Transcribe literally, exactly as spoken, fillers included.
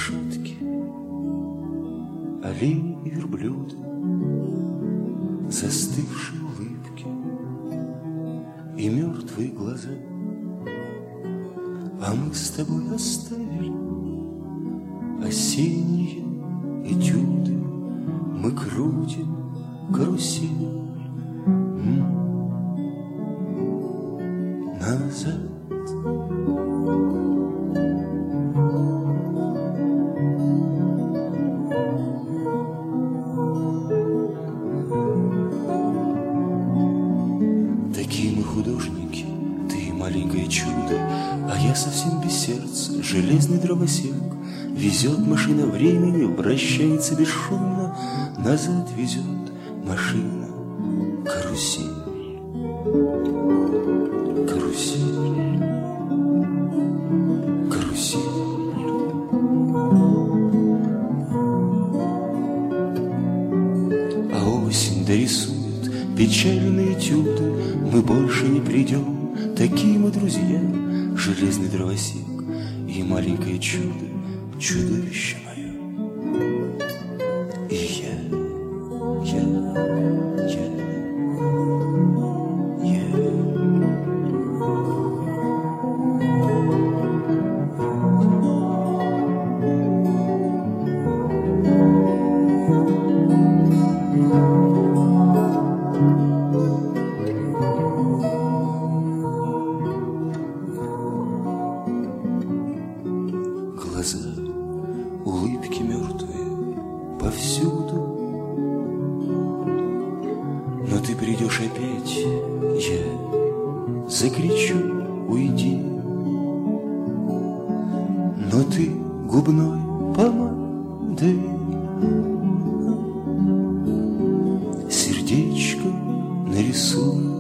лошадки, олени и верблюды, застывшие улыбки и мертвые глаза. А мы с тобой оставили осенние этюды, мы крутим карусель назад. Такие мы художники, ты маленькое чудо, а я совсем без сердца, железный дровосек. Везет машина времени, вращается бесшумно, назад везет машина карусель. Карусель, карусель. А осень дорисует печальные этюды, мы больше не придем, такие мы друзья, железный дровосек и маленькое чудо, чудовище мое. И я, я, я, я. Глаза, улыбки мертвые повсюду. Но ты придешь опять, я закричу, уйди. Но ты губной помадой сердечко нарисуй.